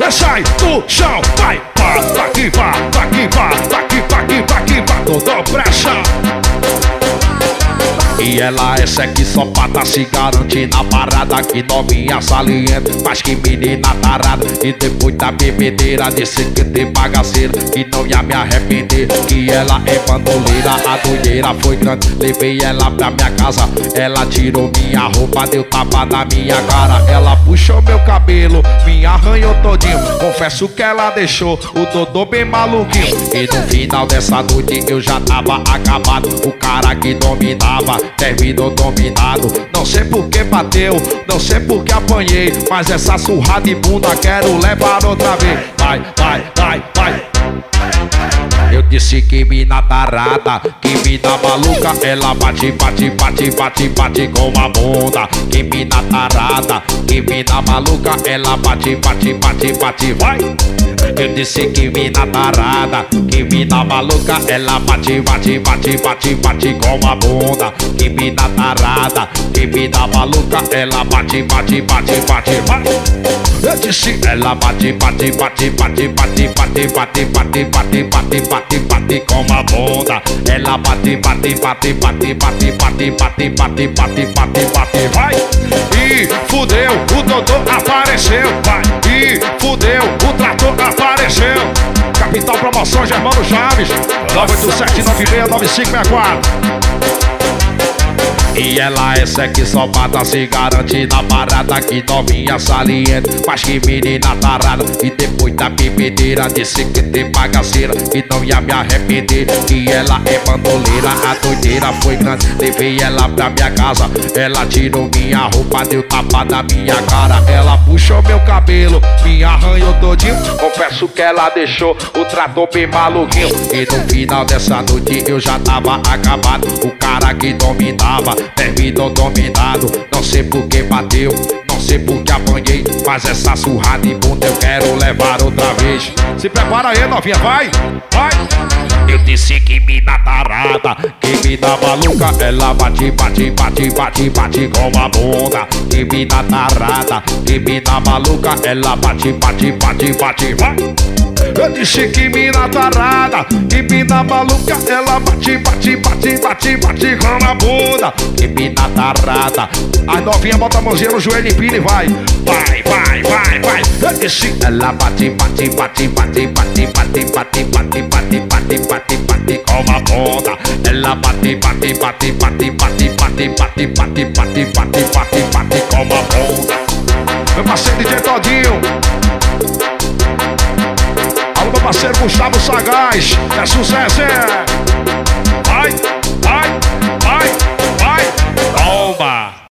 sai do chão, vai, aqui, toda pressa. E ela é sexy só pata, se garante na parada. Que novinha saliente, mas que menina tarada. E depois da bebedeira disse que tem bagaceira, que não ia me arrepender. Que ela é bandoleira, a doideira foi grande. Levei ela pra minha casa, ela tirou minha roupa, deu tapa na minha cara. Ela puxou meu cabelo, me arranhou todinho. Confesso que ela deixou o Dodô bem maluquinho. E no final dessa noite eu já tava acabado. O cara que dominava terminou dominado. Não sei por que bateu, não sei por que apanhei, mas essa surra de bunda quero levar outra vez. Vai. Eu disse que mina tarada, que mina maluca. Ela bate com a bunda. Que mina tarada, que mina maluca. Ela bate, vai. Eu disse que mina tarada, que mina maluca. Ela bate com a bunda. Que mina tarada, que mina maluca. Ela bate, vai. Eu disse ela bate com a bunda. Ela bate, vai. E fudeu, o Dodô apareceu, vai. E fudeu, o trator apareceu. Capital Promoção, Germano Chaves, 987969564. E ela é sexy só pata, se garante na parada. Que novinha saliente, mas que menina tarada. E depois da bebedeira disse que tem bagaceira, que não ia me arrepender. Que ela é bandoleira, a doideira foi grande. Levei ela pra minha casa, ela tirou minha roupa, deu tapa na minha cara. Ela puxou meu cabelo, me arranhou todinho. Confesso que ela deixou o trator bem maluquinho. E no final dessa noite eu já tava acabado. O cara que dominava terminou dominado. Não sei por que bateu, não sei por que apanhei, mas essa surra de bunda eu quero levar outra vez. Se prepara aí, novinha, vai. Eu disse que mina tarada, que mina maluca. Ela bate com a bunda. Que mina tarada, que mina maluca. Ela bate, vai. Eu disse que mina tarada, que mina maluca. Ela bate com a bunda. Que mina tarada. As novinhas bota a mãozinha no joelho e pina e vai. Eu disse ela bate com a bunda. Ela bate com a bunda. Meu parceiro DJ Todinho, alô meu parceiro Gustavo Sagaz, é sucesso, é.